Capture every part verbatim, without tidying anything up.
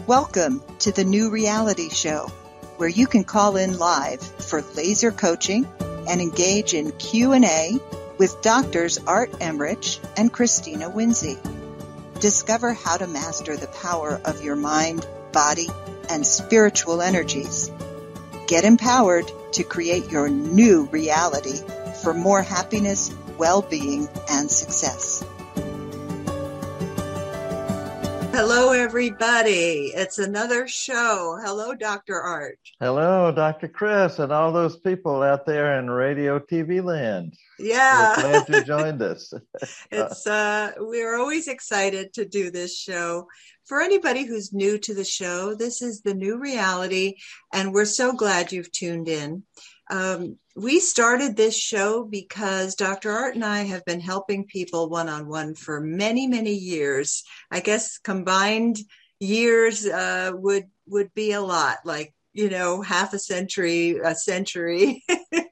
Welcome to the New Reality Show, where you can call in live for laser coaching and engage in Q and A with Doctors Art Emrich and Christina Winsey. Discover how to master the power of your mind, body, and spiritual energies. Get empowered to create your new reality for more happiness, well-being, and success. Hello, everybody. It's another show. Hello, Doctor Art. Hello, Doctor Chris, and all those people out there in radio T V land. Yeah. We're glad you joined us. It's uh, we're always excited to do this show. For anybody who's new to the show, this is the New Reality, and we're so glad you've tuned in. Um, we started this show because Doctor Art and I have been helping people one-on-one for many, many years. I guess combined years uh, would would be a lot, like, you know, half a century, a century.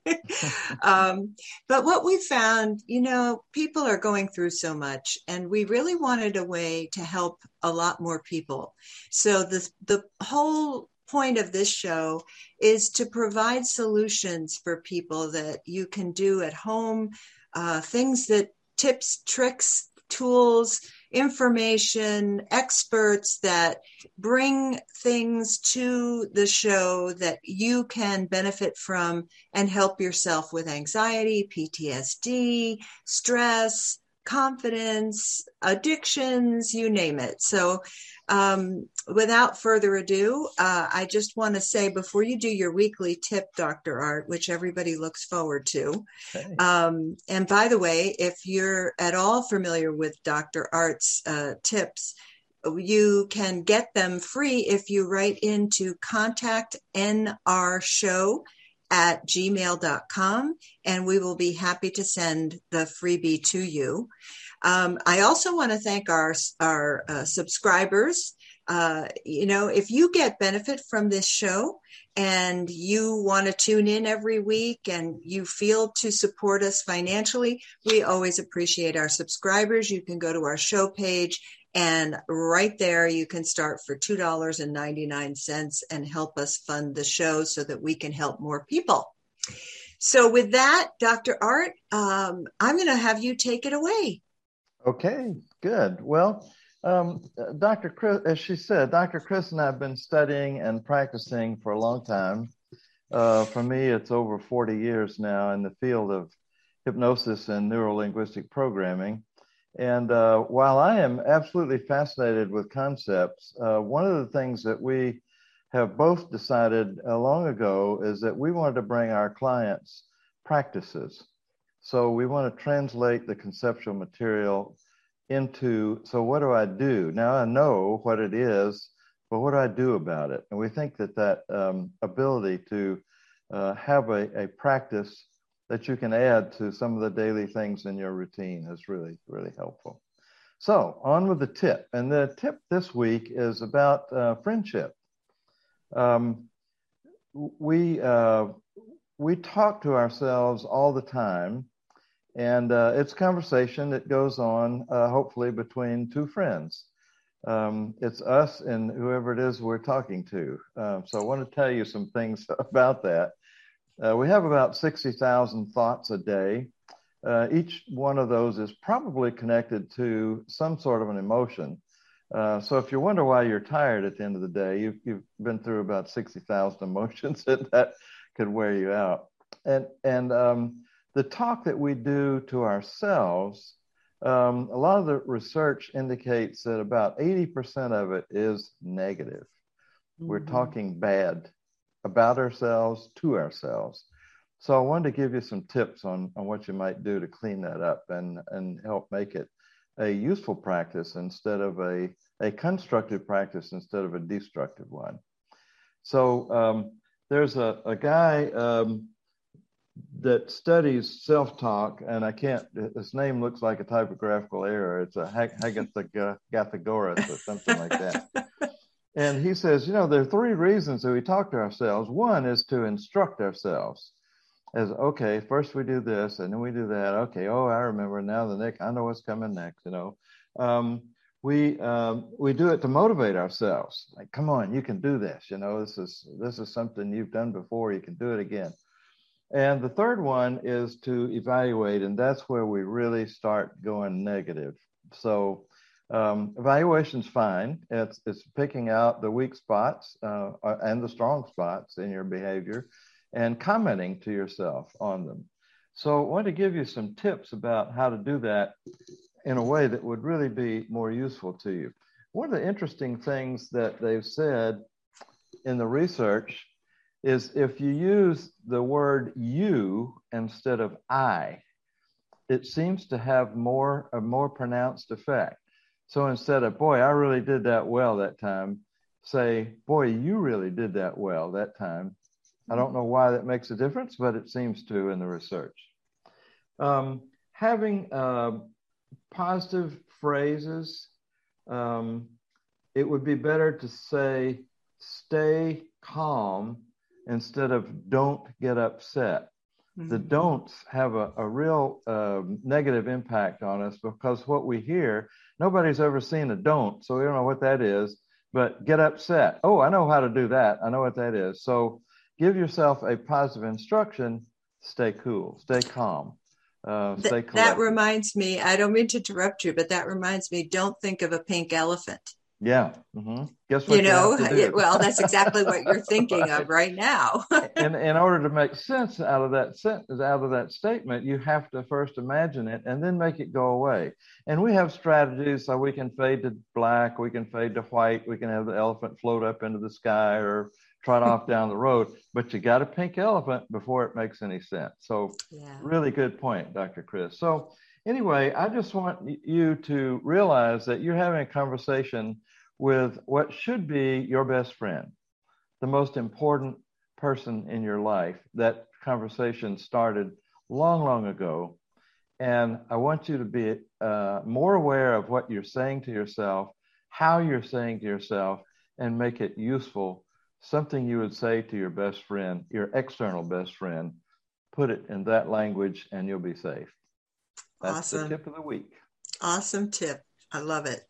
um, but what we found, you know, people are going through so much, and we really wanted a way to help a lot more people. So the the whole point of this show is to provide solutions for people that you can do at home, uh, things that tips, tricks, tools, information, experts that bring things to the show that you can benefit from and help yourself with anxiety, P T S D, stress, confidence, addictions, you name it. So um, without further ado, uh, I just want to say before you do your weekly tip, Doctor Art, which everybody looks forward to. Okay. Um, and by the way, if you're at all familiar with Doctor Art's uh, tips, you can get them free if you write into contact N R show at gmail dot com, and we will be happy to send the freebie to you. Um, I also want to thank our, our uh, subscribers. Uh, you know, if you get benefit from this show and you want to tune in every week and you feel to support us financially, we always appreciate our subscribers. You can go to our show page, and right there you can start for two dollars and ninety-nine cents and help us fund the show so that we can help more people. So with that, Doctor Art, um, I'm going to have you take it away. Okay, good. Well, um, Doctor Chris, as she said, Doctor Chris and I have been studying and practicing for a long time. Uh, for me, it's over forty years now in the field of hypnosis and neuro-linguistic programming. And uh, while I am absolutely fascinated with concepts, uh, one of the things that we have both decided uh, long ago is that we wanted to bring our clients practices. So we want to translate the conceptual material into, so what do I do? Now I know what it is, but what do I do about it? And we think that that um, ability to uh, have a, a practice that you can add to some of the daily things in your routine is really, really helpful. So on with the tip. And the tip this week is about uh, friendship. Um, we, uh, we talk to ourselves all the time, and uh, it's conversation that goes on, uh, hopefully, between two friends. Um, it's us and whoever it is we're talking to. Uh, so I want to tell you some things about that. Uh, we have about sixty thousand thoughts a day. Uh, each one of those is probably connected to some sort of an emotion. Uh, so if you wonder why you're tired at the end of the day, you've, you've been through about sixty thousand emotions that, that could wear you out. And, and um, the talk that we do to ourselves, um, a lot of the research indicates that about eighty percent of it is negative. Mm-hmm. We're talking bad about ourselves to ourselves. So I wanted to give you some tips on, on what you might do to clean that up and, and help make it a useful practice instead of a, a constructive practice instead of a destructive one. So um, there's a, a guy um, that studies self-talk, and I can't, his name looks like a typographical error. It's a Hagathagorus or something like that. And he says, you know, there are three reasons that we talk to ourselves. One is to instruct ourselves as, okay, first we do this and then we do that. Okay, oh, I remember now the next, I know what's coming next, you know. Um, we um, we do it to motivate ourselves. Like, come on, you can do this. You know, this is this is something you've done before. You can do it again. And the third one is to evaluate, and that's where we really start going negative. So um, evaluation's fine. It's it's picking out the weak spots uh, and the strong spots in your behavior, and commenting to yourself on them. So I want to give you some tips about how to do that in a way that would really be more useful to you. One of the interesting things that they've said in the research is if you use the word you instead of I, it seems to have more a more pronounced effect. So instead of, boy, I really did that well that time, say, boy, you really did that well that time. I don't know why that makes a difference, but it seems to in the research. Um, having uh, positive phrases, um, it would be better to say, stay calm instead of don't get upset. Mm-hmm. The don'ts have a, a real uh, negative impact on us because what we hear, nobody's ever seen a don't, so we don't know what that is, but get upset. Oh, I know how to do that. I know what that is. So give yourself a positive instruction, stay cool, stay calm. Uh, stay Th- that reminds me, I don't mean to interrupt you, but that reminds me, don't think of a pink elephant. Yeah. Mm-hmm. Guess what you know, you have to do? Well, that's exactly what you're thinking right. of right now. And in order to make sense out of that sentence, out of that statement, you have to first imagine it and then make it go away. And we have strategies so we can fade to black, we can fade to white, we can have the elephant float up into the sky or trot off down the road, but you got a pink elephant before it makes any sense. So yeah. Really good point, Doctor Chris. So anyway, I just want you to realize that you're having a conversation with what should be your best friend, the most important person in your life. That conversation started long, long ago. And I want you to be uh, more aware of what you're saying to yourself, how you're saying to yourself, and make it useful. Something you would say to your best friend, your external best friend, put it in that language and you'll be safe. That's awesome. The tip of the week. Awesome tip. I love it.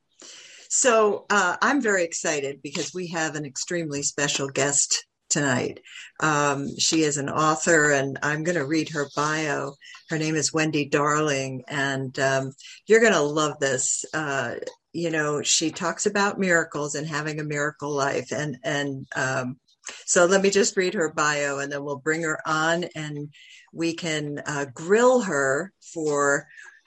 So uh, I'm very excited because we have an extremely special guest tonight. Um, she is an author, and I'm going to read her bio. Her name is Wendy Darling, and um, you're going to love this. Uh, you know, she talks about miracles and having a miracle life. And, and um, so let me just read her bio, and then we'll bring her on, and we can uh, grill her for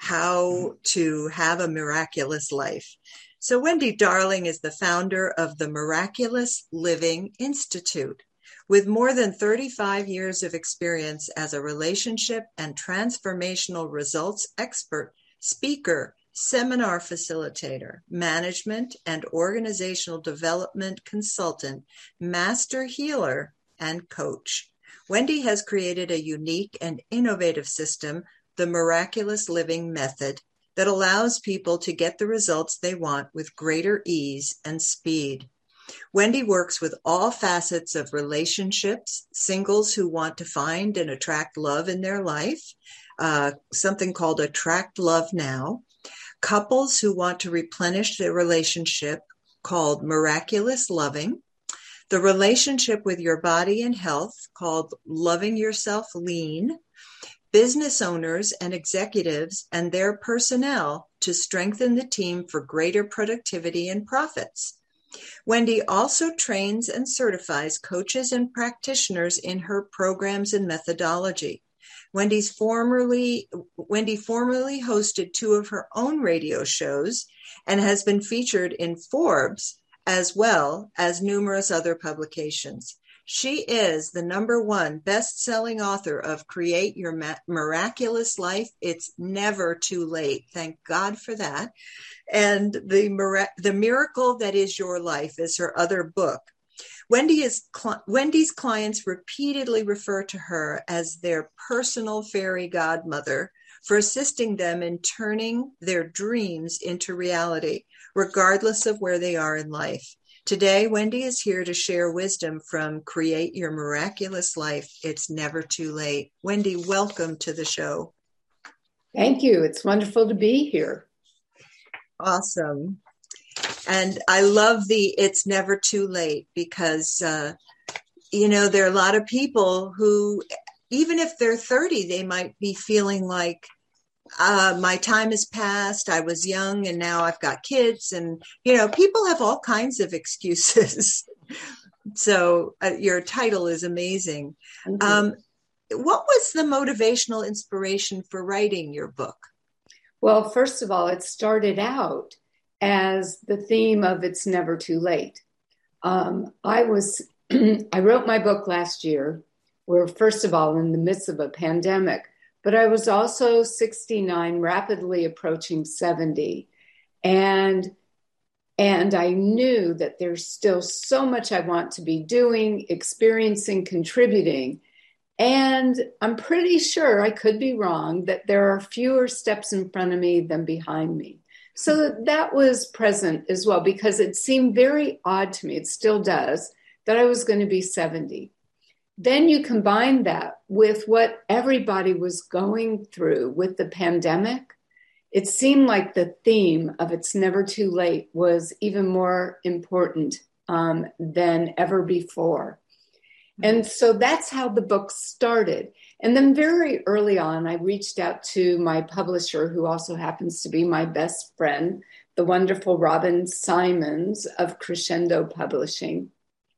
how to have a miraculous life. So Wendy Darling is the founder of the Miraculous Living Institute. With more than thirty-five years of experience as a relationship and transformational results expert, speaker, seminar facilitator, management and organizational development consultant, master healer, and coach, Wendy has created a unique and innovative system, the Miraculous Living Method, that allows people to get the results they want with greater ease and speed. Wendy works with all facets of relationships, singles who want to find and attract love in their life, uh, something called Attract Love Now, couples who want to replenish their relationship, called Miraculous Loving, the relationship with your body and health, called Loving Yourself Lean, business owners and executives and their personnel to strengthen the team for greater productivity and profits. Wendy also trains and certifies coaches and practitioners in her programs and methodology. Wendy's formerly, Wendy formerly hosted two of her own radio shows and has been featured in Forbes as well as numerous other publications. She is the number one best-selling author of Create Your Ma- Miraculous Life. It's never too late. Thank God for that. And the, Mira- the Miracle That Is Your Life is her other book. Wendy is cl- Wendy's clients repeatedly refer to her as their personal fairy godmother for assisting them in turning their dreams into reality, regardless of where they are in life. Today, Wendy is here to share wisdom from Create Your Miraculous Life. It's never too late. Wendy, welcome to the show. Thank you. It's wonderful to be here. Awesome. And I love the "it's never too late" because, uh, you know, there are a lot of people who, even if they're thirty, they might be feeling like, uh, my time has passed. I was young and now I've got kids. And, you know, people have all kinds of excuses. So uh, your title is amazing. Um, what was the motivational inspiration for writing your book? Well, first of all, it started out as the theme of "It's Never Too Late." Um, I was, I wrote my book last year. We're, first of all, in the midst of a pandemic, but I was also sixty-nine, rapidly approaching seventy. And, and I knew that there's still so much I want to be doing, experiencing, contributing. And I'm pretty sure, I could be wrong, that there are fewer steps in front of me than behind me. So that was present as well, because it seemed very odd to me, it still does, that I was going to be seventy. Then you combine that with what everybody was going through with the pandemic. It seemed like the theme of "It's Never Too Late" was even more important um, than ever before. And so that's how the book started. And then very early on, I reached out to my publisher, who also happens to be my best friend, the wonderful Robin Simons of Crescendo Publishing.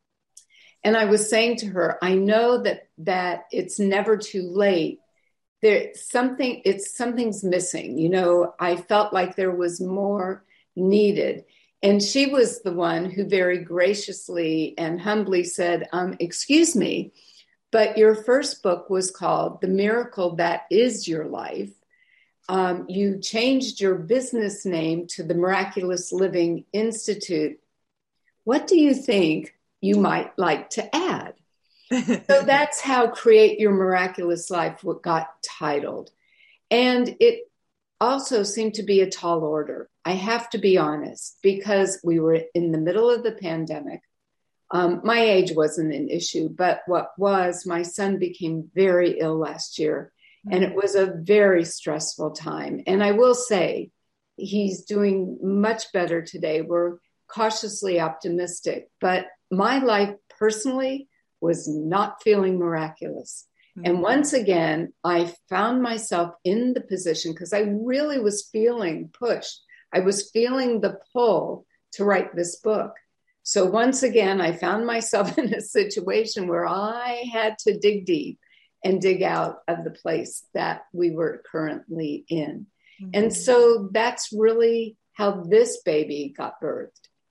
And I was saying to her, I know that that it's never too late. There's something, it's something's missing. You know, I felt like there was more needed. And she was the one who very graciously and humbly said, um, excuse me, but your first book was called "The Miracle That Is Your Life." Um, you changed your business name to the Miraculous Living Institute. What do you think you might like to add? So that's how "Create Your Miraculous Life" got titled. And it also seemed to be a tall order. I have to be honest, because we were in the middle of the pandemic. Um, my age wasn't an issue, but what was, my son became very ill last year, and it was a very stressful time. And I will say, he's doing much better today. We're cautiously optimistic, but my life personally was not feeling miraculous. Mm-hmm. And once again, I found myself in the position, because I really was feeling pushed. I was feeling the pull to write this book. So once again, I found myself in a situation where I had to dig deep and dig out of the place that we were currently in. Mm-hmm. And so that's really how this baby got birthed.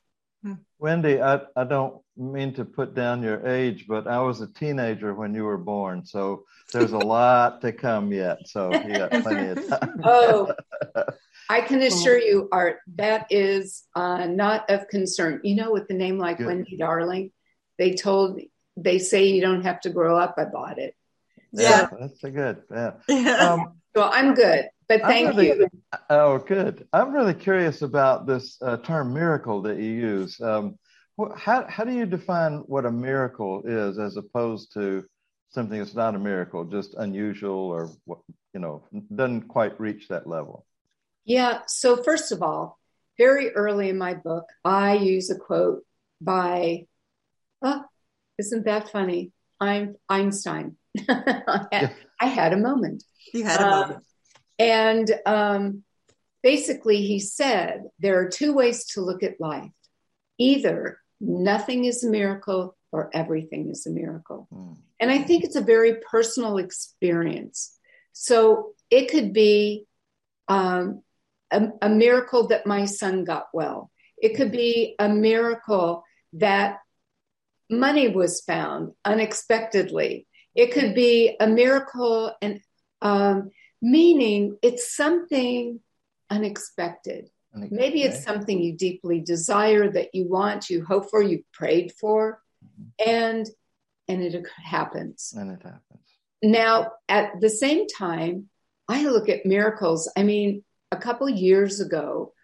Wendy, I, I don't mean to put down your age, but I was a teenager when you were born. So there's a lot to come yet. So you got plenty of time. Oh, I can assure you, Art, that is uh, not of concern. You know, with a name like Good. Wendy Darling, they told, they say you don't have to grow up. I bought it. Yeah, so, that's a good. Yeah. Um, so I'm good. But thank really, you. Oh, good. I'm really curious about this uh, term "miracle" that you use. Um, wh- how how do you define what a miracle is, as opposed to something that's not a miracle, just unusual, or what, you know, doesn't quite reach that level? Yeah. So first of all, very early in my book, I use a quote by, oh, isn't that funny? I'm Einstein. I, had, I had a moment. You had a uh, moment. And um, basically, he said, there are two ways to look at life. Either nothing is a miracle or everything is a miracle. Mm. And I think it's a very personal experience. So it could be um, a, a miracle that my son got well. It could be a miracle that money was found unexpectedly. It could be a miracle, and um, meaning it's something unexpected. unexpected. Maybe it's something you deeply desire, that you want, you hope for, you prayed for, mm-hmm. and and it happens. And it happens. Now, at the same time, I look at miracles. I mean, a couple years ago,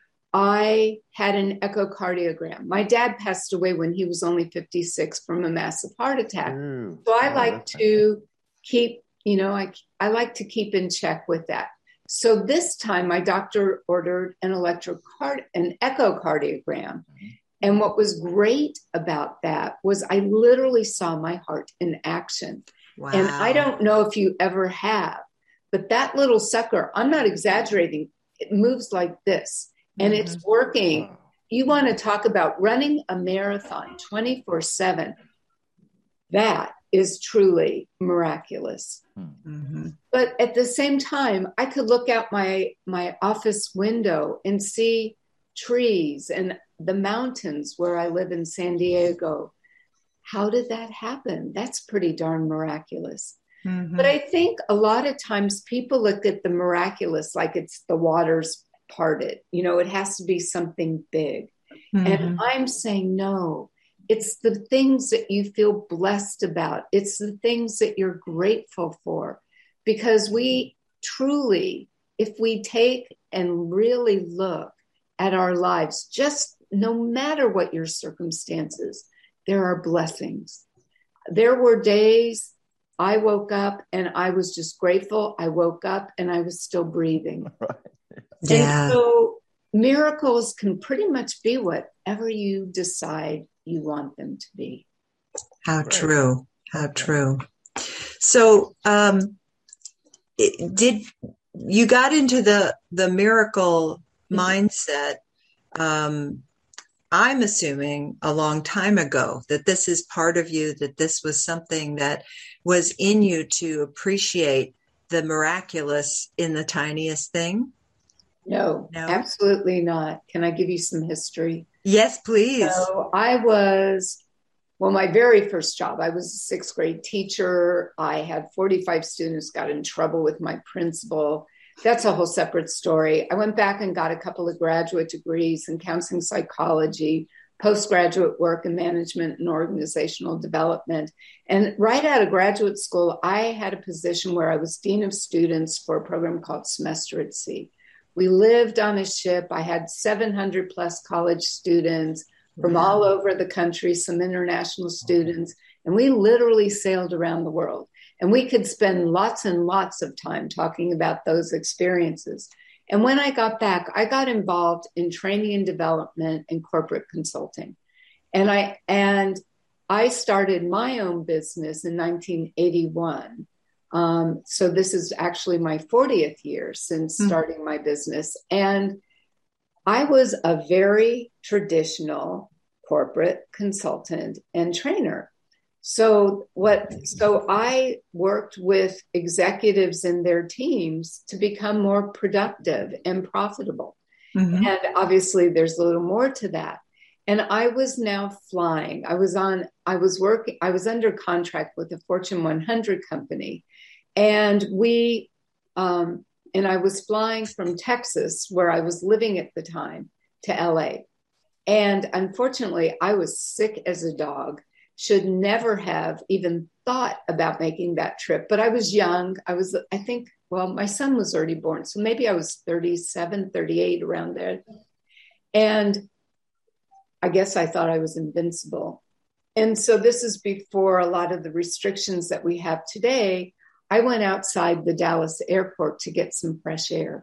I had an echocardiogram. My dad passed away when he was only fifty-six from a massive heart attack. Ooh, so I oh, like to keep, you know, I, I like to keep in check with that. So this time my doctor ordered an electrocardi- an echocardiogram. And what was great about that was I literally saw my heart in action. Wow. And I don't know if you ever have, but that little sucker, I'm not exaggerating, it moves like this and mm-hmm. it's working. Wow. You want to talk about running a marathon twenty-four seven. That is truly miraculous. Mm-hmm. But at the same time, I could look out my, my office window and see trees and the mountains where I live in San Diego. How did that happen? That's pretty darn miraculous. Mm-hmm. But I think a lot of times people look at the miraculous like it's the waters parted. You know, it has to be something big. Mm-hmm. And I'm saying, no, it's the things that you feel blessed about. It's the things that you're grateful for. Because we truly, if we take and really look at our lives, just no matter what your circumstances, there are blessings. There were days I woke up and I was just grateful. I woke up and I was still breathing. Right. Yeah. And so miracles can pretty much be whatever you decide you want them to be. How right. true. How true. So, um, it, did you got into the, the miracle mindset? Um, I'm assuming a long time ago that this is part of you, that this was something that was in you to appreciate the miraculous in the tiniest thing. No, no, absolutely not. Can I give you some history? Yes, please. So I was, well, my very first job, I was a sixth grade teacher. I had forty-five students, got in trouble with my principal. That's a whole separate story. I went back and got a couple of graduate degrees in counseling psychology, postgraduate work in management and organizational development. And right out of graduate school, I had a position where I was dean of students for a program called Semester at Sea. We lived on a ship. I had seven hundred plus college students from wow. all over the country, some international students, and we literally sailed around the world. And we could spend lots and lots of time talking about those experiences. And when I got back, I got involved in training and development and corporate consulting. And I and I started my own business in nineteen eighty-one. Um, so this is actually my fortieth year since starting mm-hmm. my business. And I was a very traditional corporate consultant and trainer. So what, so I worked with executives and their teams to become more productive and profitable. Mm-hmm. And obviously there's a little more to that. And I was now flying. I was on, I was working, I was under contract with a Fortune one hundred company. And we, um, and I was flying from Texas, where I was living at the time, to L A. And unfortunately, I was sick as a dog. Should never have even thought about making that trip. But I was young. I was, I think, well, my son was already born. So maybe I was thirty-seven, thirty-eight around there. And I guess I thought I was invincible. And so this is before a lot of the restrictions that we have today. I went outside the Dallas airport to get some fresh air.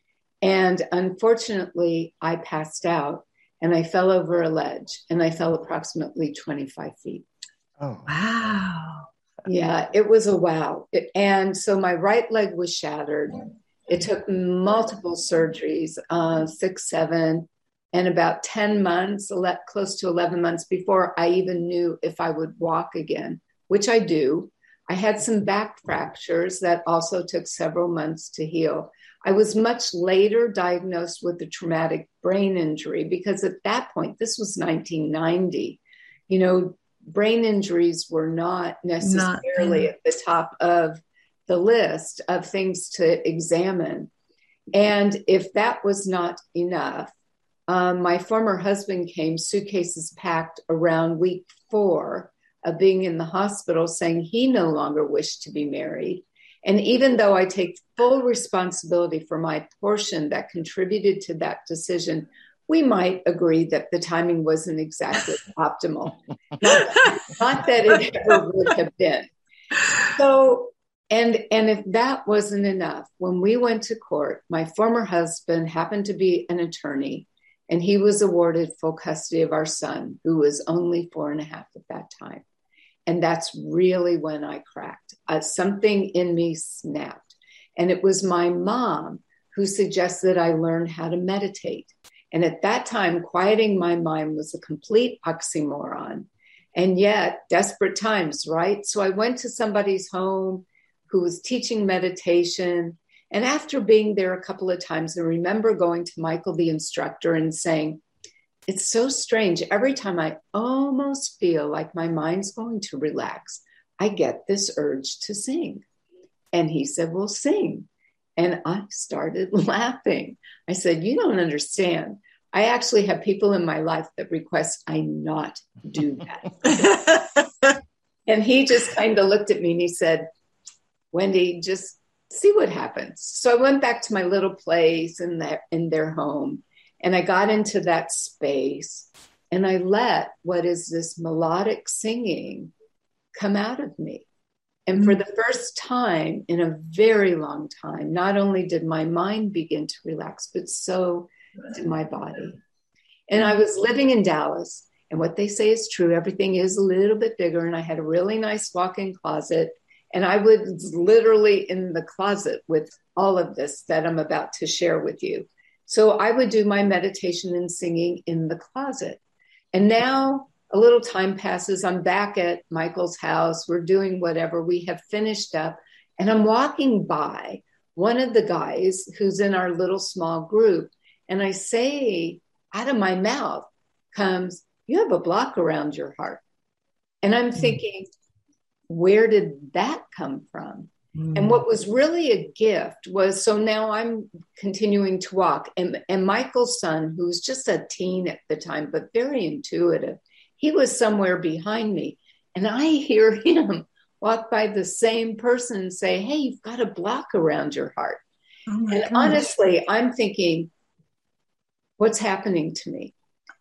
And unfortunately, I passed out. And I fell over a ledge, and I fell approximately twenty-five feet. Oh, wow. Yeah, it was a wow. It, and so my right leg was shattered. It took multiple surgeries, uh, six, seven, and about ten months, ele- close to eleven months before I even knew if I would walk again, which I do. I had some back fractures that also took several months to heal. I was much later diagnosed with a traumatic brain injury because at that point, this was nineteen ninety, you know, brain injuries were not necessarily not, at the top of the list of things to examine. And if that was not enough, um, my former husband came, suitcases packed, around week four of being in the hospital, saying he no longer wished to be married. And even though I take full responsibility for my portion that contributed to that decision, we might agree that the timing wasn't exactly optimal. Not, not that it ever would have been. So And, and if that wasn't enough, when we went to court, my former husband happened to be an attorney, and he was awarded full custody of our son, who was only four and a half at that time. And that's really when I cracked. Uh, something in me snapped. And it was my mom who suggested I learn how to meditate. And at that time, quieting my mind was a complete oxymoron. And yet, desperate times, right? So I went to somebody's home who was teaching meditation. And after being there a couple of times, I remember going to Michael, the instructor, and saying, it's so strange. Every time I almost feel like my mind's going to relax, I get this urge to sing. And he said, well, sing. And I started laughing. I said, you don't understand. I actually have people in my life that request I not do that. And he just kind of looked at me and he said, Wendy, just see what happens. So I went back to my little place in their, in their home, and I got into that space, and I let what is this melodic singing come out of me. And for the first time in a very long time, not only did my mind begin to relax, but so did my body. And I was living in Dallas, and what they say is true. Everything is a little bit bigger, and I had a really nice walk-in closet. And I was literally in the closet with all of this that I'm about to share with you. So I would do my meditation and singing in the closet. And now a little time passes. I'm back at Michael's house. We're doing whatever. We have finished up. And I'm walking by one of the guys who's in our little small group. And I say, out of my mouth comes, you have a block around your heart. And I'm thinking, where did that come from? Mm. And what was really a gift was, so now I'm continuing to walk. And, and Michael's son, who was just a teen at the time, but very intuitive, he was somewhere behind me. And I hear him walk by the same person and say, hey, you've got a block around your heart. Oh and gosh. Honestly, I'm thinking, what's happening to me?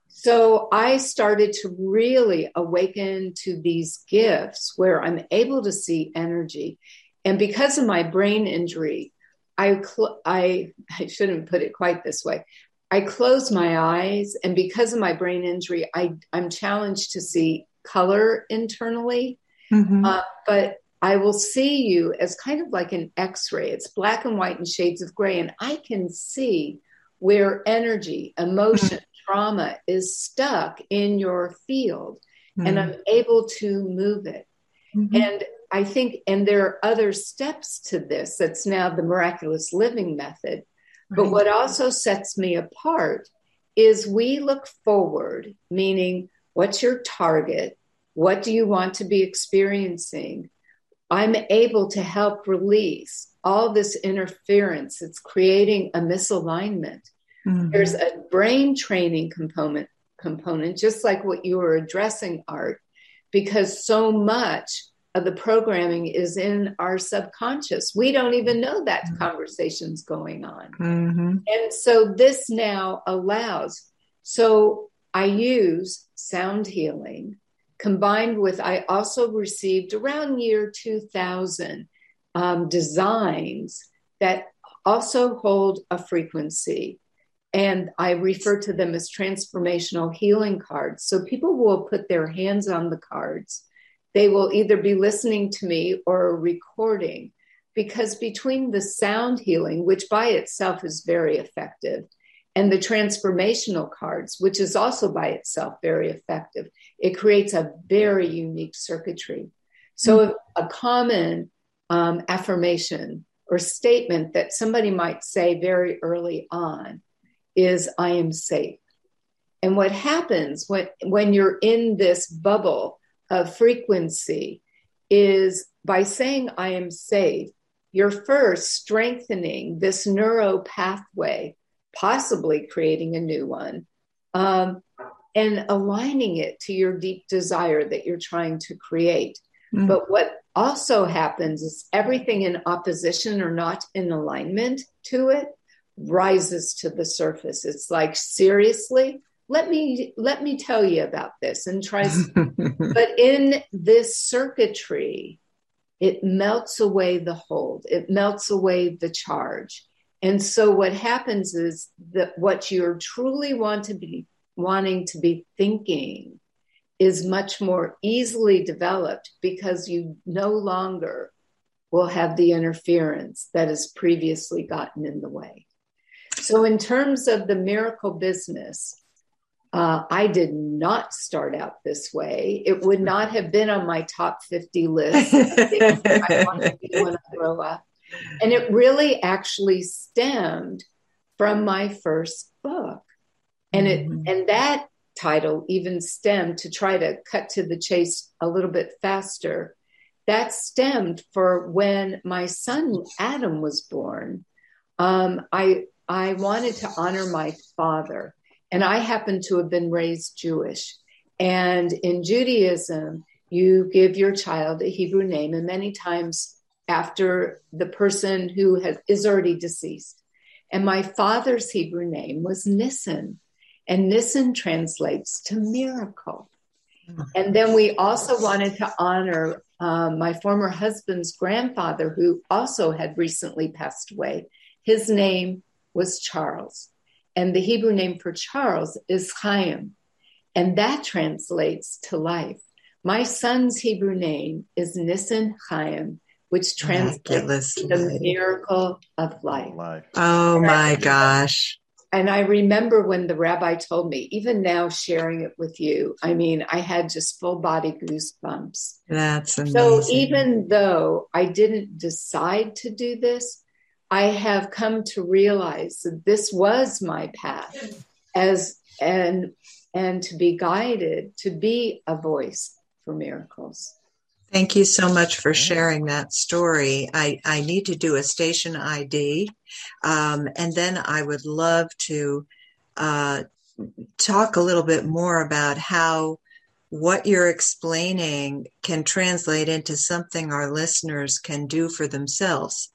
So I started to really awaken to these gifts where I'm able to see energy. And because of my brain injury, I, cl- I, I shouldn't put it quite this way. I close my eyes, and because of my brain injury, I, I'm challenged to see color internally. Mm-hmm. Uh, but I will see you as kind of like an X-ray. It's black and white and shades of gray. And I can see where energy, emotion, mm-hmm. trauma is stuck in your field, mm-hmm. and I'm able to move it. Mm-hmm. And I think, and there are other steps to this. That's now the miraculous living method. Right. But what also sets me apart is we look forward, meaning what's your target? What do you want to be experiencing? I'm able to help release all this interference. It's creating a misalignment. Mm-hmm. There's a brain training component, component, just like what you were addressing, Art, because so much of the programming is in our subconscious. We don't even know that mm-hmm. conversation's going on. Mm-hmm. And so this now allows, so I use sound healing combined with, I also received around year two thousand um, designs that also hold a frequency. And I refer to them as transformational healing cards. So people will put their hands on the cards. They will either be listening to me or recording, because between the sound healing, which by itself is very effective, and the transformational cards, which is also by itself very effective, it creates a very unique circuitry. So mm-hmm. a common um, affirmation or statement that somebody might say very early on is, I am safe. And what happens when, when you're in this bubble of frequency is by saying, I am safe, you're first strengthening this neuro pathway, possibly creating a new one, um, and aligning it to your deep desire that you're trying to create. Mm-hmm. But what also happens is everything in opposition or not in alignment to it rises to the surface. It's like, seriously, let me let me tell you about this and tries. But in this circuitry, it melts away the hold. It melts away the charge. And so what happens is that what you're truly want to be wanting to be thinking is much more easily developed because you no longer will have the interference that has previously gotten in the way. So in terms of the miracle business, uh, I did not start out this way. It would not have been on my top fifty list of things that I want to do when I grow up. And it really actually stemmed from my first book. And it mm-hmm. and that title even stemmed, to try to cut to the chase a little bit faster, that stemmed for when my son Adam was born. Um, I I wanted to honor my father, and I happen to have been raised Jewish. And in Judaism, you give your child a Hebrew name, and many times after the person who has, is already deceased. And my father's Hebrew name was Nissen, and Nissen translates to miracle. And then we also wanted to honor um, my former husband's grandfather, who also had recently passed away. His name was Charles, and the Hebrew name for Charles is Chaim, and that translates to life. My son's Hebrew name is Nissen Chaim, which translates to the miracle of life. life. Oh my gosh. And I remember when the rabbi told me, even now sharing it with you, I mean, I had just full body goosebumps. That's amazing. So even though I didn't decide to do this, I have come to realize that this was my path as and and to be guided to be a voice for miracles. Thank you so much for sharing that story. I, I need to do a station I D, um, and then I would love to uh, talk a little bit more about how what you're explaining can translate into something our listeners can do for themselves.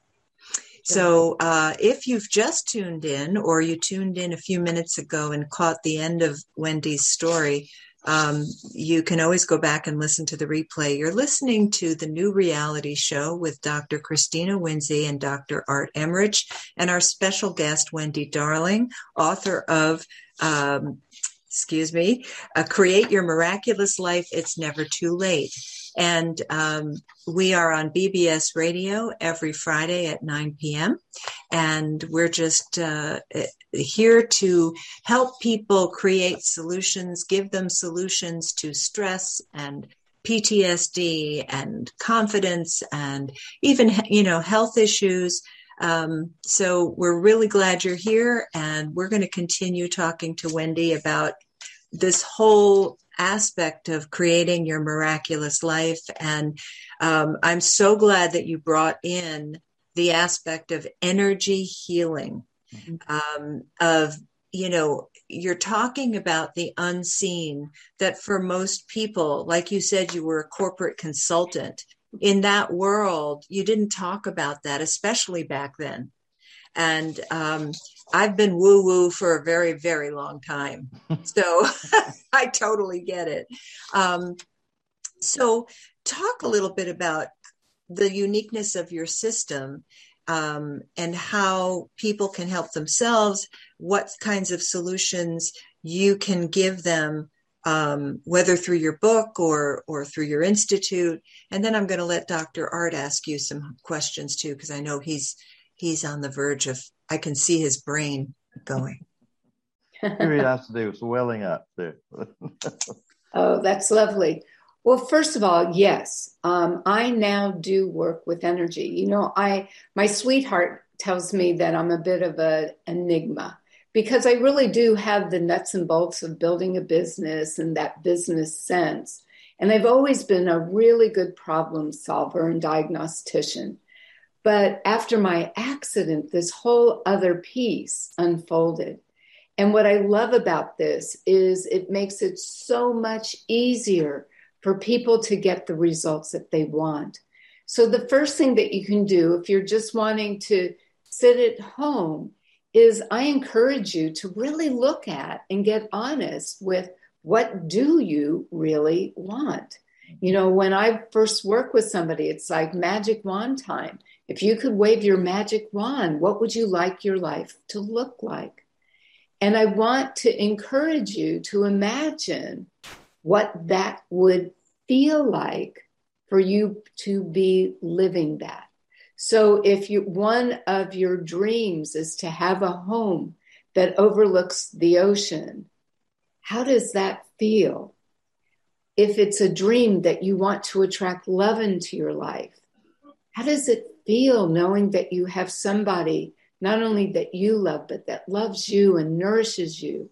So uh, if you've just tuned in, or you tuned in a few minutes ago and caught the end of Wendy's story, Um, you can always go back and listen to the replay. You're listening to the New Reality Show with Doctor Christina Winsey and Doctor Art Emmerich, and our special guest, Wendy Darling, author of, um, excuse me, uh, Create Your Miraculous Life, It's Never Too Late. And um, we are on B B S Radio every Friday at nine p.m. And we're just uh, here to help people create solutions, give them solutions to stress and P T S D and confidence and even, you know, health issues. Um, so we're really glad you're here, and we're going to continue talking to Wendy about this whole aspect of creating your miraculous life. And um, I'm so glad that you brought in the aspect of energy healing, mm-hmm. um, of, you know, you're talking about the unseen, that for most people, like you said, you were a corporate consultant. In that world, you didn't talk about that, especially back then. And um, I've been woo-woo for a very, very long time. So I totally get it. Um, so talk a little bit about the uniqueness of your system, um, and how people can help themselves, what kinds of solutions you can give them, um, whether through your book or or through your institute. And then I'm going to let Doctor Art ask you some questions too, because I know he's he's on the verge of, I can see his brain going. Curiosity was welling up there. Oh, that's lovely. Well, first of all, yes, um, I now do work with energy. You know, I my sweetheart tells me that I'm a bit of an enigma, because I really do have the nuts and bolts of building a business and that business sense. And I've always been a really good problem solver and diagnostician. But after my accident, this whole other piece unfolded. And what I love about this is it makes it so much easier for people to get the results that they want. So the first thing that you can do if you're just wanting to sit at home is I encourage you to really look at and get honest with, what do you really want? You know, when I first work with somebody, it's like magic wand time. If you could wave your magic wand, what would you like your life to look like? And I want to encourage you to imagine what that would feel like for you to be living that. So if you, one of your dreams is to have a home that overlooks the ocean, how does that feel? If it's a dream that you want to attract love into your life, how does it feel knowing that you have somebody not only that you love, but that loves you and nourishes you?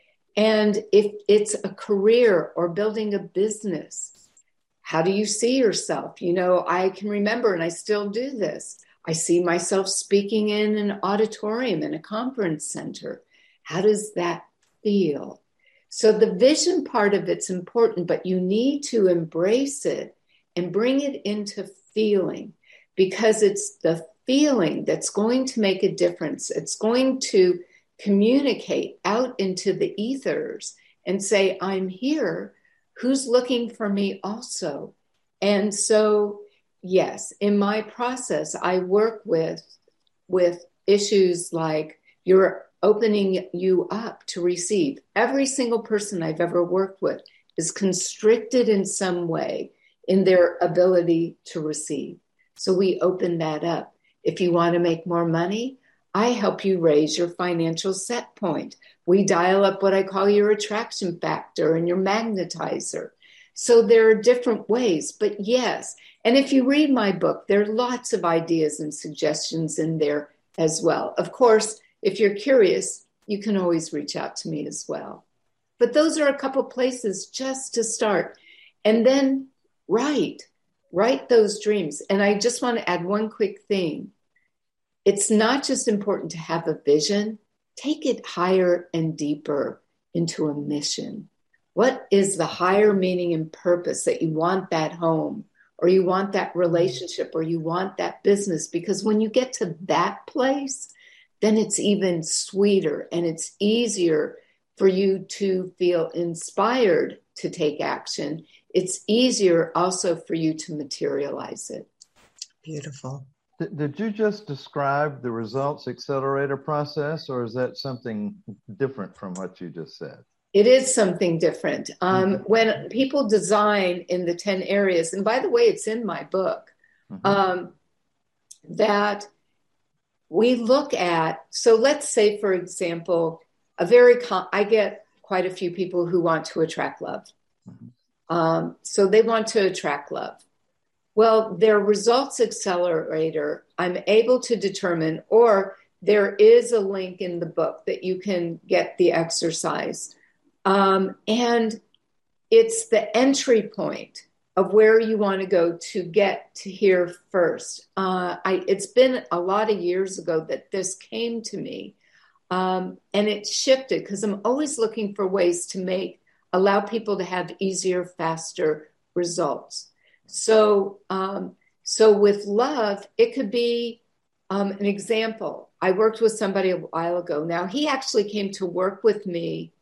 And if it's a career or building a business, how do you see yourself? You know, I can remember, and I still do this, I see myself speaking in an auditorium, in a conference center. How does that feel? So the vision part of it's important, but you need to embrace it and bring it into feeling, because it's the feeling that's going to make a difference. It's going to communicate out into the ethers and say, I'm here. Who's looking for me also? And so, yes, in my process, I work with, with issues like you're opening you up to receive. Every single person I've ever worked with is constricted in some way in their ability to receive. So we open that up. If you want to make more money, I help you raise your financial set point. We dial up what I call your attraction factor and your magnetizer. So there are different ways, but yes. And if you read my book, there are lots of ideas and suggestions in there as well. Of course, if you're curious, you can always reach out to me as well. But those are a couple places just to start. And then write, write those dreams. And I just want to add one quick thing. It's not just important to have a vision, take it higher and deeper into a mission. What is the higher meaning and purpose that you want that home, or you want that relationship, or you want that business? Because when you get to that place, then it's even sweeter and it's easier for you to feel inspired to take action. It's easier also for you to materialize it. Beautiful. Did you just describe the results accelerator process, or is that something different from what you just said? It is something different. Um, Mm-hmm. When people design in the ten areas, and by the way, it's in my book, mm-hmm. um, that we look at, so let's say, for example, a very, com- I get quite a few people who want to attract love. Mm-hmm. Um, so they want to attract love. Well, their results accelerator, I'm able to determine, or there is a link in the book that you can get the exercise. Um, and it's the entry point of where you want to go to get to here first. Uh, I, it's been a lot of years ago that this came to me. Um, and it shifted because I'm always looking for ways to make, allow people to have easier, faster results. So, um, so with love, it could be um, an example. I worked with somebody a while ago. Now, he actually came to work with me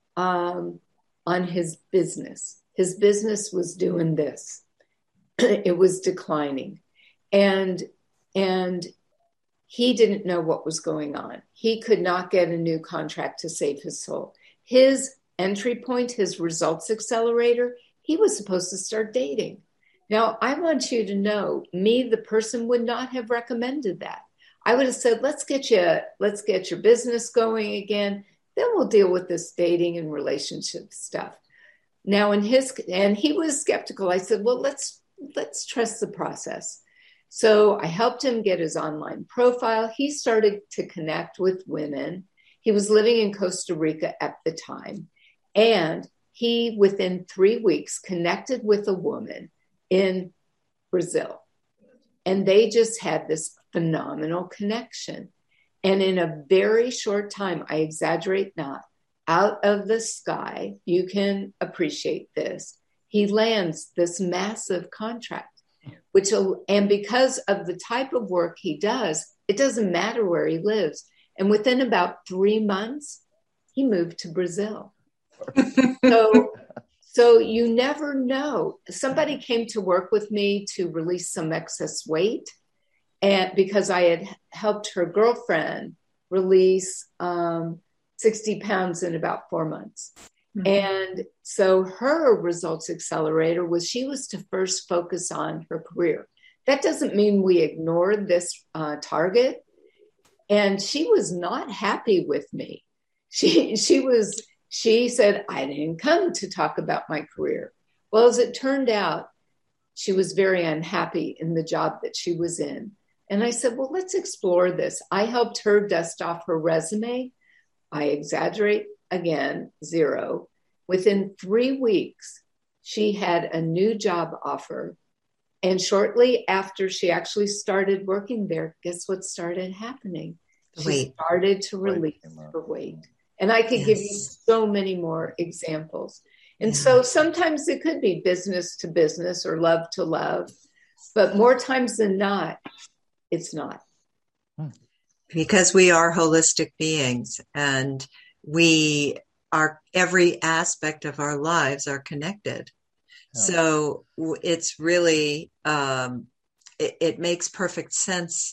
um, on his business. His business was doing this. It was declining. And, and he didn't know what was going on. He could not get a new contract to save his soul. His entry point, his results accelerator, he was supposed to start dating. Now, I want you to know, me, the person, would not have recommended that. I would have said, let's get you, let's get your business going again. Then we'll deal with this dating and relationship stuff. Now, in his, and he was skeptical. I said, well, let's, let's trust the process. So I helped him get his online profile. He started to connect with women. He was living in Costa Rica at the time. And he, within three weeks, connected with a woman in Brazil. And they just had this phenomenal connection. And in a very short time, I exaggerate not, out of the sky, you can appreciate this, he lands this massive contract, which, and because of the type of work he does, it doesn't matter where he lives. And within about three months, he moved to Brazil. so, So you never know. Somebody came to work with me to release some excess weight, and because I had helped her girlfriend release um, sixty pounds in about four months. Mm-hmm. And so her results accelerator was she was to first focus on her career. That doesn't mean we ignored this uh, target. And she was not happy with me. She, she was, she said, I didn't come to talk about my career. Well, as it turned out, she was very unhappy in the job that she was in. And I said, well, let's explore this. I helped her dust off her resume. I exaggerate again, zero. Within three weeks, she had a new job offer. And shortly after she actually started working there, guess what started happening? She Weight. started to release her weight. And I could yes. give you so many more examples. And yeah. so sometimes it could be business to business or love to love, but more times than not, it's not. Because we are holistic beings, and we are, every aspect of our lives are connected. Yeah. So it's really, um, it, it makes perfect sense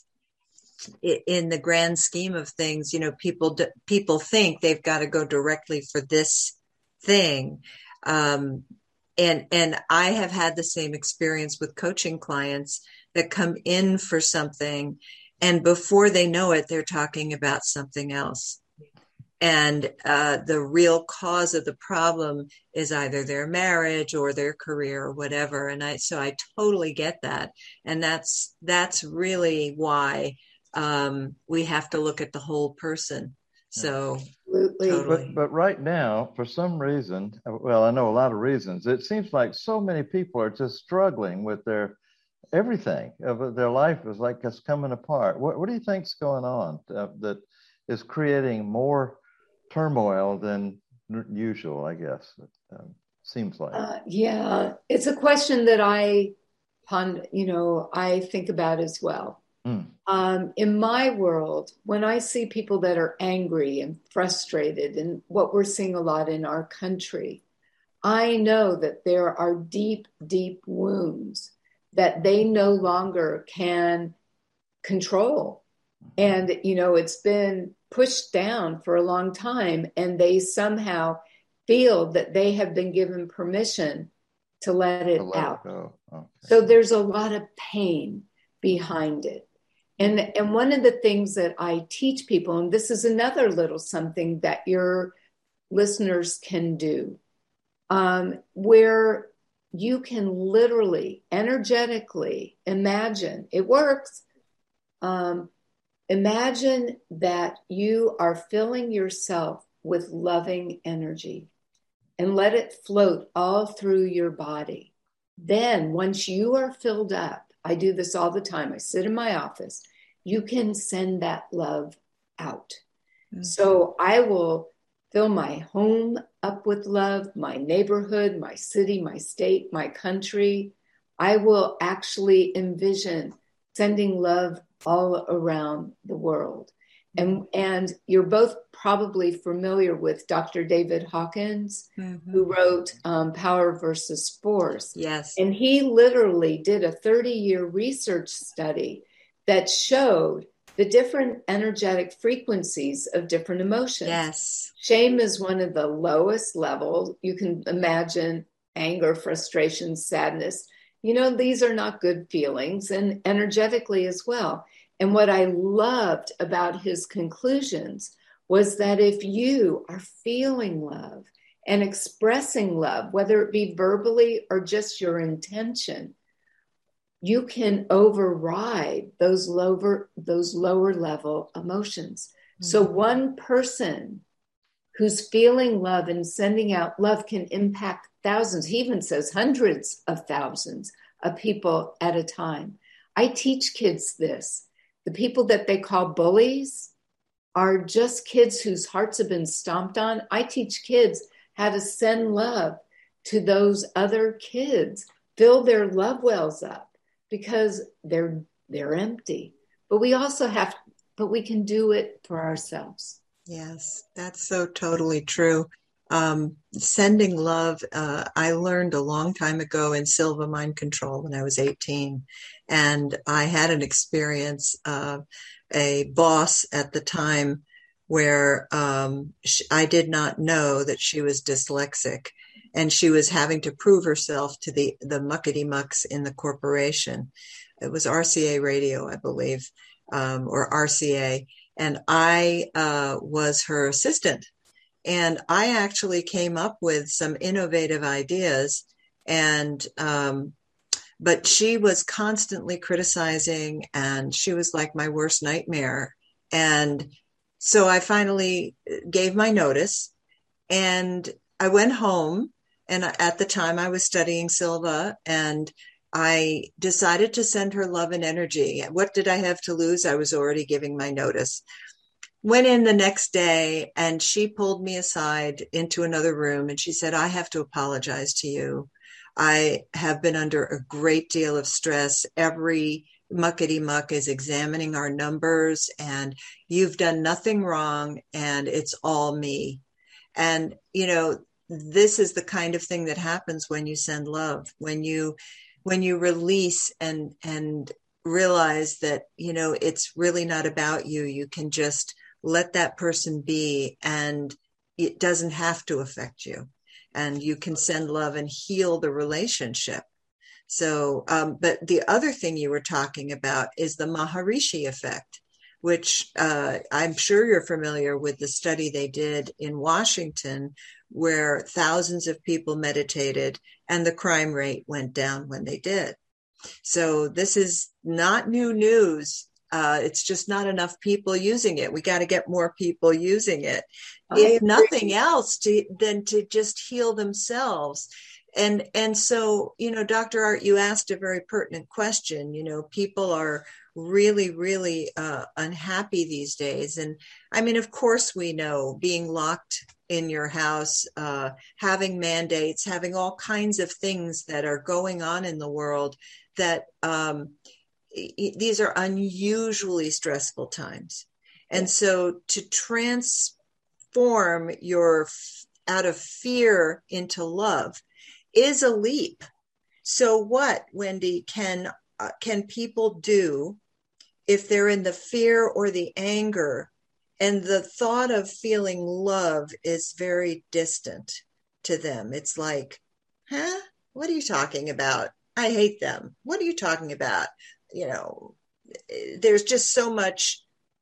in the grand scheme of things. You know, people, people think they've got to go directly for this thing. Um, and, and I have had the same experience with coaching clients that come in for something, and before they know it, they're talking about something else. And uh, the real cause of the problem is either their marriage or their career or whatever. And I, so I totally get that. And that's, that's really why um, we have to look at the whole person. So Absolutely. Totally. But, but right now, for some reason, well, I know a lot of reasons, it seems like so many people are just struggling with their everything of their life is like it's coming apart. What, what do you think's going on uh, that is creating more turmoil than usual, I guess? Um, seems like. Uh, yeah, it's a question that I, pond, you know, I think about as well. Mm. Um, in my world, when I see people that are angry and frustrated, and what we're seeing a lot in our country, I know that there are deep, deep wounds that they no longer can control. And, you know, it's been pushed down for a long time, and they somehow feel that they have been given permission to let it let out. It go. Okay. So there's a lot of pain behind it. And, and one of the things that I teach people, and this is another little something that your listeners can do, um, where you can literally, energetically imagine, it works. Um, imagine that you are filling yourself with loving energy and let it float all through your body. Then once you are filled up, I do this all the time. I sit in my office. You can send that love out. Mm-hmm. So I will fill my home up with love, my neighborhood, my city, my state, my country. I will actually envision sending love all around the world. And, and you're both probably familiar with Doctor David Hawkins, mm-hmm. who wrote um, Power versus Force. Yes. And he literally did a thirty-year research study that showed the different energetic frequencies of different emotions. Yes. Shame is one of the lowest levels. You can imagine anger, frustration, sadness. You know, these are not good feelings, and energetically as well. And what I loved about his conclusions was that if you are feeling love and expressing love, whether it be verbally or just your intention, you can override those lower, those lower level emotions. Mm-hmm. So one person who's feeling love and sending out love can impact thousands. He even says hundreds of thousands of people at a time. I teach kids this. The people that they call bullies are just kids whose hearts have been stomped on. I teach kids how to send love to those other kids, fill their love wells up, because they're they're empty. But we also have, but we can do it for ourselves. Yes, that's so totally true. Um, sending love, uh, I learned a long time ago in Silva Mind Control when I was eighteen. And I had an experience, uh, a boss at the time where um, sh- I did not know that she was dyslexic. And she was having to prove herself to the, the muckety mucks in the corporation. It was R C A Radio, I believe, um, or R C A. And I uh, was her assistant. And I actually came up with some innovative ideas. And, um, but she was constantly criticizing, and she was like my worst nightmare. And so I finally gave my notice, and I went home. And at the time I was studying Silva, and I decided to send her love and energy. What did I have to lose? I was already giving my notice. Went in the next day, and she pulled me aside into another room, and she said, I have to apologize to you. I have been under a great deal of stress. Every muckety muck is examining our numbers, and you've done nothing wrong, and it's all me. And, you know, this is the kind of thing that happens when you send love, when you, when you release and, and realize that, you know, it's really not about you. You can just let that person be, and it doesn't have to affect you. And you can send love and heal the relationship. So, um, but the other thing you were talking about is the Maharishi effect, which uh, I'm sure you're familiar with the study they did in Washington, where thousands of people meditated and the crime rate went down when they did. So this is not new news. Uh, it's just not enough people using it. We got to get more people using it, I if agree. nothing else, to than to just heal themselves. And and so, you know, Doctor Art, you asked a very pertinent question. You know, people are really, really uh, unhappy these days. And I mean, of course, we know being locked in your house, uh, having mandates, having all kinds of things that are going on in the world that um, these are unusually stressful times. And so to transform your out of fear into love is a leap. So what, Wendy, can uh, can people do if they're in the fear or the anger, and the thought of feeling love is very distant to them? It's like, huh? What are you talking about? I hate them. What are you talking about? You know, there's just so much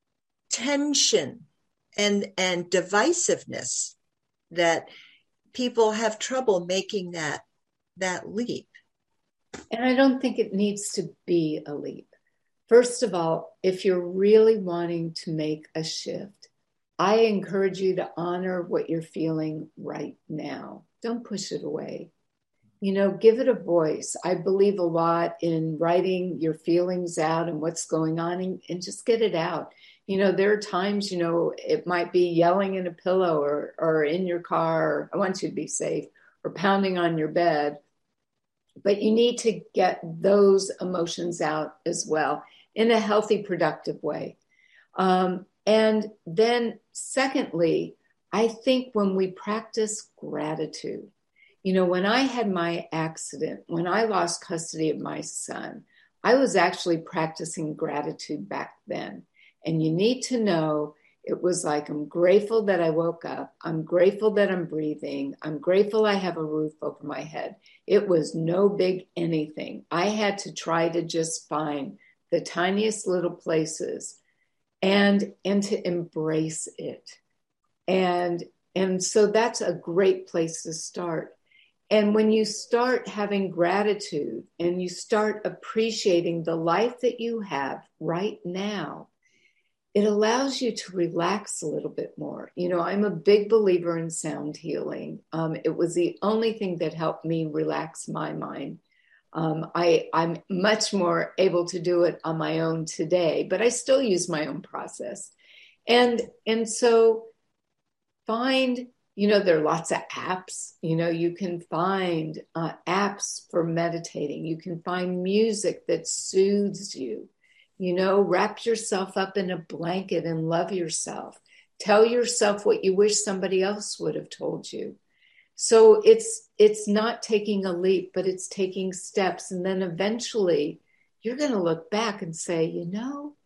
tension and and divisiveness that people have trouble making that that leap. And I don't think it needs to be a leap. First of all, if you're really wanting to make a shift, I encourage you to honor what you're feeling right now. Don't push it away. You know, give it a voice. I believe a lot in writing your feelings out and what's going on, and, and just get it out. You know, there are times, you know, it might be yelling in a pillow, or, or in your car, or, I want you to be safe, or pounding on your bed. But you need to get those emotions out as well in a healthy, productive way. Um, and then secondly, I think when we practice gratitude, you know, when I had my accident, when I lost custody of my son, I was actually practicing gratitude back then. And you need to know, it was like, I'm grateful that I woke up. I'm grateful that I'm breathing. I'm grateful I have a roof over my head. It was no big anything. I had to try to just find the tiniest little places and, and to embrace it. And, and so that's a great place to start. And when you start having gratitude and you start appreciating the life that you have right now, it allows you to relax a little bit more. You know, I'm a big believer in sound healing. Um, it was the only thing that helped me relax my mind. Um, I, I'm much more able to do it on my own today, but I still use my own process. And, and so find, you know, there are lots of apps. You know, you can find uh, apps for meditating. You can find music that soothes you. You know, wrap yourself up in a blanket and love yourself. Tell yourself what you wish somebody else would have told you. So it's it's not taking a leap, but it's taking steps. And then eventually you're going to look back and say, you know,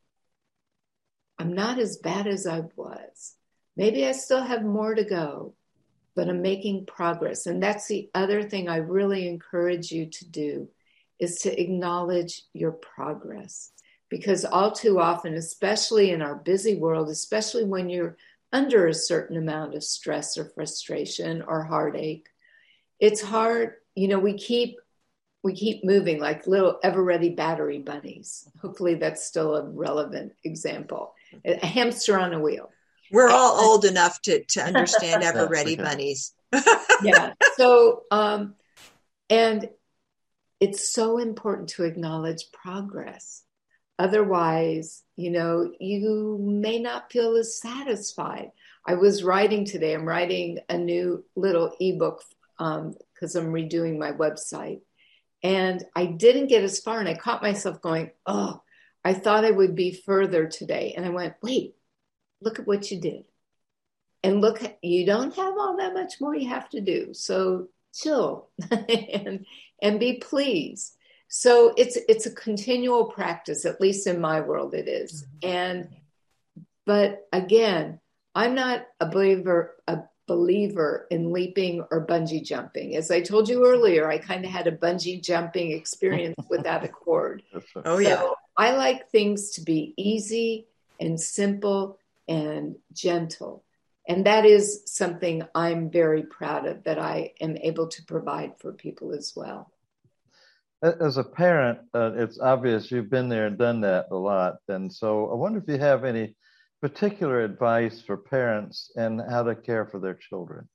I'm not as bad as I was. Maybe I still have more to go, but I'm making progress. And that's the other thing I really encourage you to do, is to acknowledge your progress. Because all too often, especially in our busy world, especially when you're under a certain amount of stress or frustration or heartache, it's hard. You know, we keep we keep moving like little ever-ready battery bunnies. Hopefully that's still a relevant example. A hamster on a wheel. We're all old enough to, to understand ever-ready okay. bunnies. Yeah. So, um, and it's so important to acknowledge progress. Otherwise, you know, you may not feel as satisfied. I was writing today, I'm writing a new little ebook because um, I'm redoing my website. And I didn't get as far, and I caught myself going, oh, I thought I would be further today. And I went, wait, look at what you did. And look, you don't have all that much more you have to do. So chill and, and be pleased. So it's it's a continual practice, at least in my world it is. And but again, I'm not a believer a believer in leaping or bungee jumping. As I told you earlier, I kind of had a bungee jumping experience without a cord. Oh yeah. So I like things to be easy and simple and gentle. And that is something I'm very proud of, that I am able to provide for people as well. As a parent, uh, it's obvious you've been there and done that a lot. And so I wonder if you have any particular advice for parents and how to care for their children.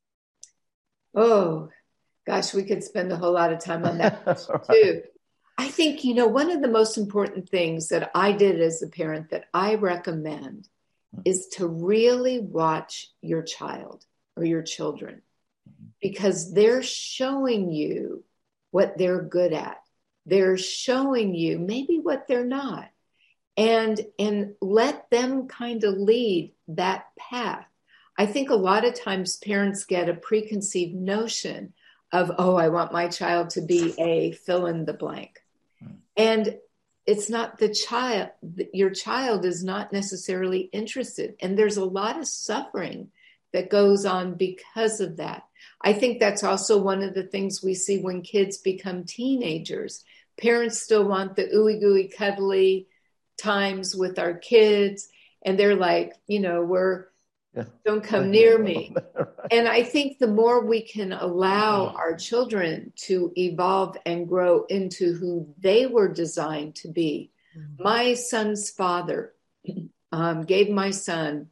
Oh, gosh, we could spend a whole lot of time on that Right. too. I think, you know, one of the most important things that I did as a parent that I recommend is to really watch your child or your children, because they're showing you what they're good at. They're showing you maybe what they're not, and and let them kind of lead that path. I think a lot of times parents get a preconceived notion of, oh, I want my child to be a fill in the blank. And it's not the child, your child is not necessarily interested. And there's a lot of suffering that goes on because of that. I think that's also one of the things we see when kids become teenagers. Parents still want the ooey gooey cuddly times with our kids. And they're like, you know, we're, Yeah. don't come near me. Right. And I think the more we can allow our children to evolve and grow into who they were designed to be. Mm-hmm. My son's father um, gave my son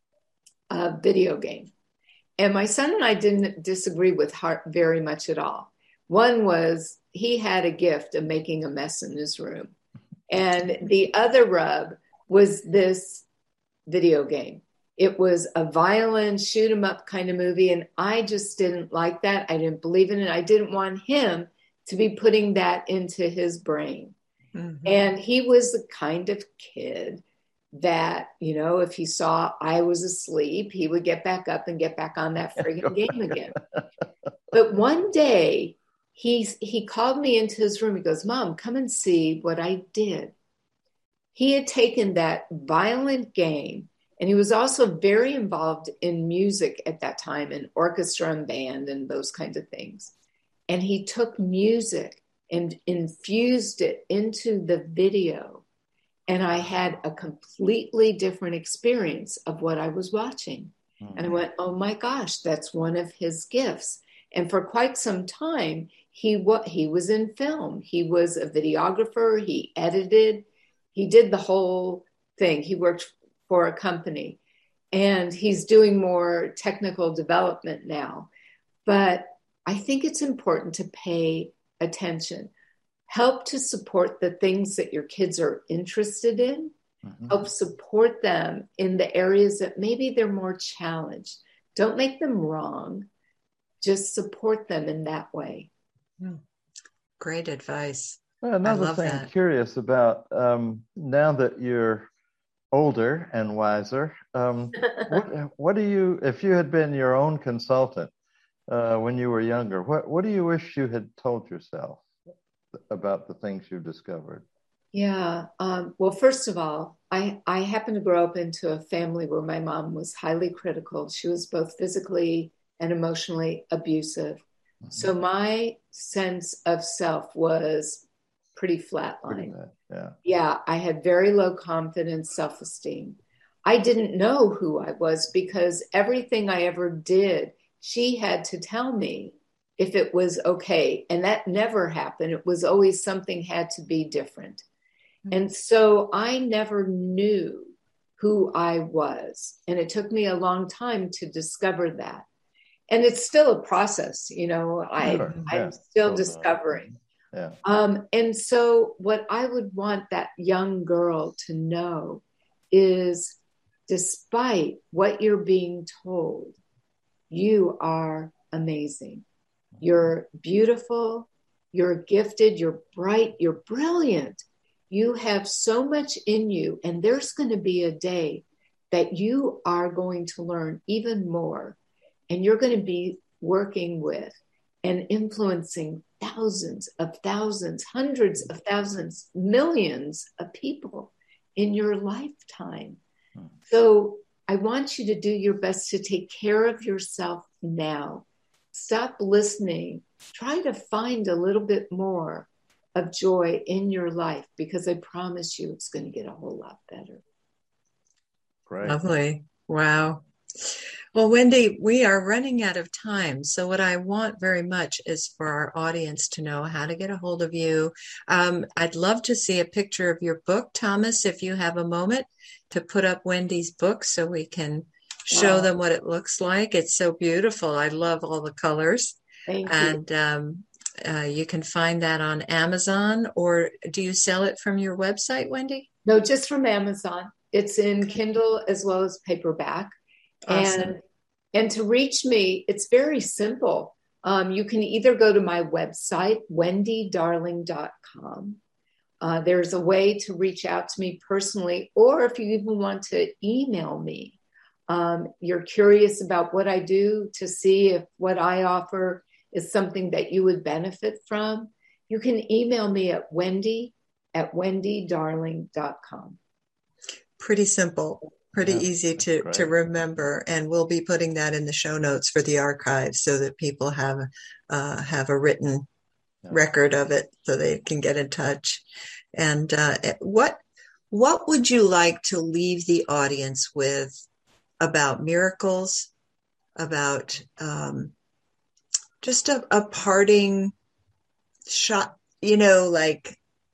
a video game. And my son and I didn't disagree with Hart very much at all. One was he had a gift of making a mess in his room. And the other rub was this video game. It was a violent shoot 'em up kind of movie. And I just didn't like that. I didn't believe in it. I didn't want him to be putting that into his brain. Mm-hmm. And he was the kind of kid that, you know, if he saw I was asleep, he would get back up and get back on that friggin' game again. But one day he, he called me into his room. He goes, Mom, come and see what I did. He had taken that violent game, and he was also very involved in music at that time, in orchestra and band and those kinds of things. And he took music and infused it into the video. And I had a completely different experience of what I was watching. Mm-hmm. And I went, oh my gosh, that's one of his gifts. And for quite some time, he, wa- he was in film. He was a videographer. He edited. He did the whole thing. He worked for a company, and he's doing more technical development now. But I think it's important to pay attention. Help to support the things that your kids are interested in. Mm-hmm. Help support them in the areas that maybe they're more challenged. Don't make them wrong. Just support them in that way. Great advice. Well, another thing that. I'm curious about, um, now that you're older and wiser. Um, what, what do you, if you had been your own consultant uh, when you were younger, what, what do you wish you had told yourself about the things you discovered? Yeah. Um, well, first of all, I, I happened to grow up into a family where my mom was highly critical. She was both physically and emotionally abusive. Mm-hmm. So my sense of self was pretty flatline. Yeah. Yeah. I had very low confidence, self-esteem. I didn't know who I was because everything I ever did, she had to tell me if it was okay. And that never happened. It was always something had to be different. And so I never knew who I was. And it took me a long time to discover that. And it's still a process, you know, I, sure. I'm yeah. still so, discovering. Yeah. Um, and so what I would want that young girl to know is, despite what you're being told, you are amazing. You're beautiful. You're gifted. You're bright. You're brilliant. You have so much in you, and there's going to be a day that you are going to learn even more, and you're going to be working with and influencing thousands of thousands, hundreds of thousands, millions of people in your lifetime. Hmm. So I want you to do your best to take care of yourself now. Stop listening. Try to find a little bit more of joy in your life, because I promise you it's going to get a whole lot better. Great. Lovely. Wow. Well, Wendy, we are running out of time. So what I want very much is for our audience to know how to get a hold of you. Um, I'd love to see a picture of your book, Thomas, if you have a moment to put up Wendy's book so we can show wow. them what it looks like. It's so beautiful. I love all the colors. Thank and, you. Um, Uh, you can find that on Amazon, or do you sell it from your website, Wendy? No, just from Amazon. It's in okay. Kindle as well as paperback. Awesome. And, and to reach me, it's very simple. Um, you can either go to my website, wendy darling dot com. Uh, there's a way to reach out to me personally, or if you even want to email me, um, you're curious about what I do to see if what I offer is something that you would benefit from, you can email me at wendy at wendy darling dot com. Pretty simple, pretty yeah, easy to, to remember. And we'll be putting that in the show notes for the archive so that people have, uh, have a written yeah. record of it so they can get in touch. And uh, what, what would you like to leave the audience with about miracles, about um, just a, a parting shot, you know, like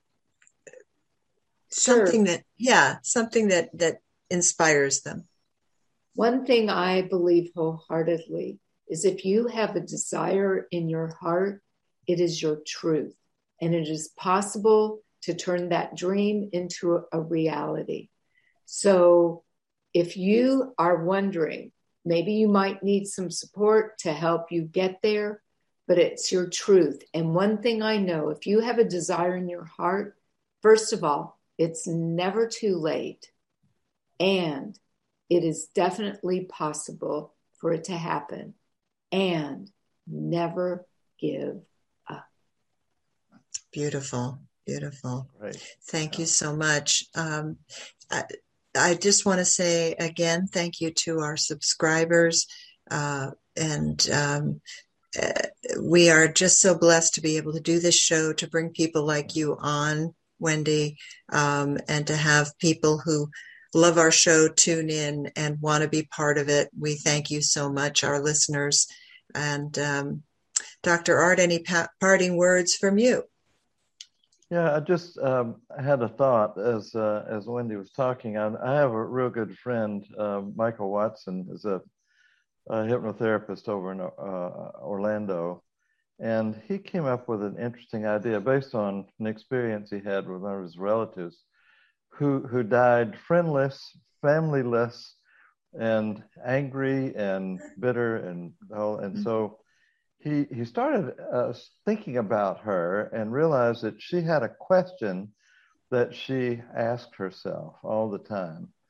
sure. something that, yeah, something that, that inspires them? One thing I believe wholeheartedly is if you have a desire in your heart, it is your truth. And it is possible to turn that dream into a reality. So if you are wondering, maybe you might need some support to help you get there, but it's your truth. And one thing I know, if you have a desire in your heart, first of all, it's never too late. And it is definitely possible for it to happen. And never give up. Beautiful, beautiful. Right. Thank yeah. you so much. Um, I, I just want to say again, thank you to our subscribers. Uh, and um, uh, we are just so blessed to be able to do this show, to bring people like you on, Wendy, um, and to have people who love our show tune in and want to be part of it. We thank you so much, our listeners. And um, Doctor Art, any pa- parting words from you? Yeah, I just um, had a thought as uh, as Wendy was talking. I, I have a real good friend, uh, Michael Watson, is a, a hypnotherapist over in uh, Orlando, and he came up with an interesting idea based on an experience he had with one of his relatives, who who died friendless, familyless, and angry and bitter and all, and mm-hmm. so. He, he started uh, thinking about her and realized that she had a question that she asked herself all the time.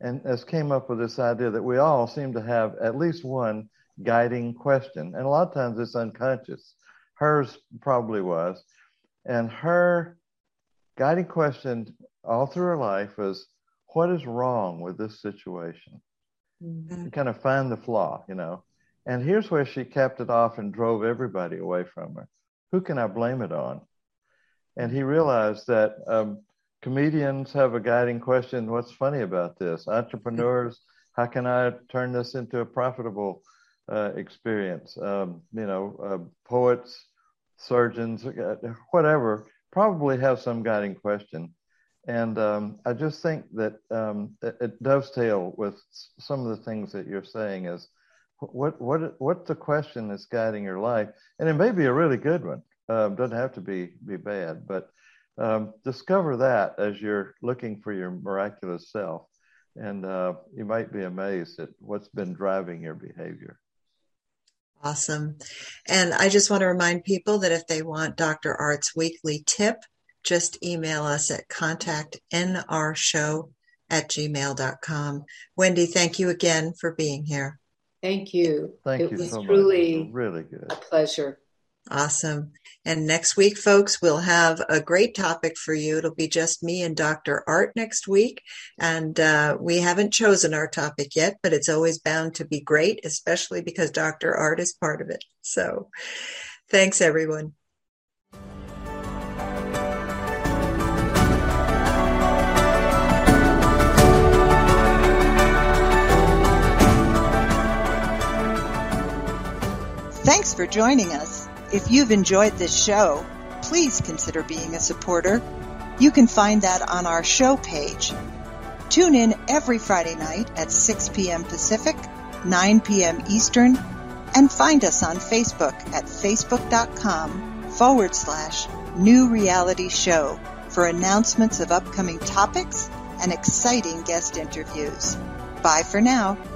and has came up with this idea that we all seem to have at least one guiding question. And a lot of times it's unconscious. Hers probably was. And her guiding question all through her life was, what is wrong with this situation? Mm-hmm. Kind of find the flaw, you know. And here's where she kept it off and drove everybody away from her. Who can I blame it on? And he realized that um, comedians have a guiding question. What's funny about this? Entrepreneurs, how can I turn this into a profitable uh, experience? Um, you know, uh, poets, surgeons, whatever, probably have some guiding question. And um, I just think that um, it, it dovetails with some of the things that you're saying is, what what what's the question that's guiding your life? And it may be a really good one. Uh, doesn't have to be be bad, but um, discover that as you're looking for your miraculous self, and uh, you might be amazed at what's been driving your behavior. Awesome. And I just want to remind people that if they want Doctor Art's weekly tip, just email us at contact n r show at gmail dot com. Wendy, thank you again for being here. Thank you. Thank it you was so much. Truly really good. A pleasure. Awesome. And next week, folks, we'll have a great topic for you. It'll be just me and Doctor Art next week. And uh, we haven't chosen our topic yet, but it's always bound to be great, especially because Doctor Art is part of it. So thanks, everyone. Thanks for joining us. If you've enjoyed this show, please consider being a supporter. You can find that on our show page. Tune in every Friday night at six p.m. Pacific, nine p.m. Eastern, and find us on Facebook at facebook.com forward slash new reality show for announcements of upcoming topics and exciting guest interviews. Bye for now.